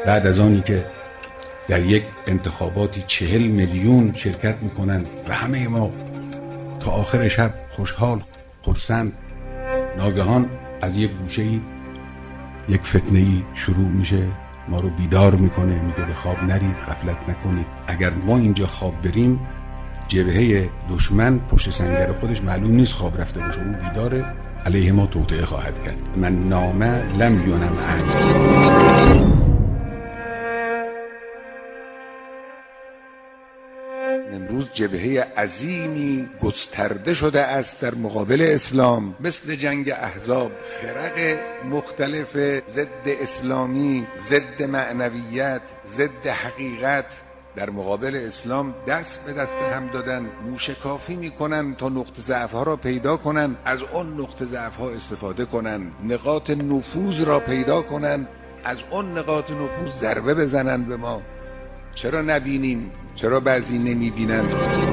بعد از آنی که در یک انتخاباتی 40 میلیون شرکت میکنن و همه ما تا آخر شب خوشحال خرسند، ناگهان از یک گوشه‌ای یک فتنه‌ای شروع میشه، ما رو بیدار میکنه، میگه به خواب نرید، غفلت نکنید. اگر ما اینجا خواب بریم، جبهه دشمن پشت سنگر خودش معلوم نیست خواب رفته باشه، اون بیداره، علیه ما توطئه خواهد کرد. من نامه لم یونم عنه. امروز جبهه عظیمی گسترده شده است در مقابل اسلام، مثل جنگ احزاب. فرق مختلف ضد اسلامی، ضد معنویت، ضد حقیقت در مقابل اسلام دست به دست هم دادن، موشکافی میکنن تا نقطه ضعف ها را پیدا کنن، از اون نقطه ضعف ها استفاده کنن، نقاط نفوذ را پیدا کنن، از اون نقاط نفوذ ضربه بزنن به ما. چرا نبینیم؟ چرا بعضی نمیبینن؟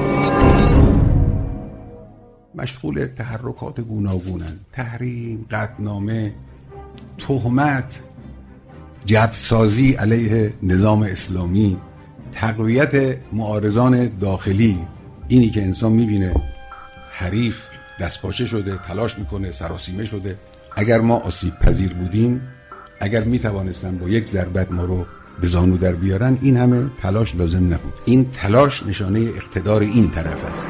مشغول تحرکات گوناگونن، تحریم، قطعنامه، تهمت، جبهه‌سازی علیه نظام اسلامی، تقویت معارضان داخلی. اینی که انسان میبینه حریف دستپاچه شده، تلاش میکنه، سراسیمه شده. اگر ما آسیب پذیر بودیم، اگر میتوانستن با یک ضربت ما رو به زانو در بیارن، این همه تلاش لازم نبود. این تلاش نشانه اقتدار این طرف است.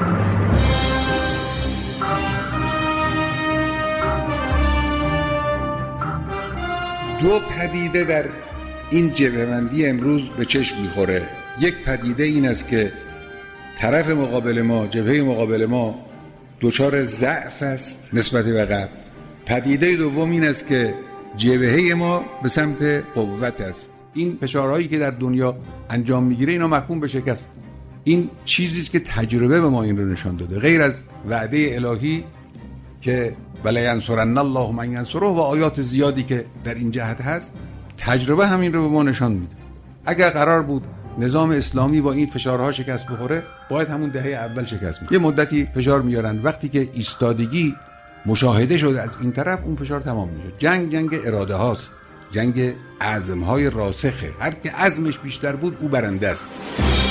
دو پدیده در این جبهه‌بندی امروز به چشم میخوره. یک پدیده این است که طرف مقابل ما، جبهه مقابل ما دچار ضعف است نسبت به قبل. پدیده دوم این است که جبهه ما به سمت قوت است. این فشارهایی که در دنیا انجام میگیره، اینا محکوم به شکست. این چیزی است که تجربه به ما این رو نشان داده، غیر از وعده الهی که ولا ینصرن الله من ینصره و آیات زیادی که در این جهت هست. تجربه همین رو به ما نشان میده. اگر قرار بود نظام اسلامی با این فشارها شکست بخوره، باید همون دهه اول شکست می‌خورد. یه مدتی فشار میارن، وقتی که ایستادگی مشاهده شده از این طرف، اون فشار تمام میشه. جنگ اراده هاست، جنگ عزم های راسخه. هر که عزمش بیشتر بود او برنده است.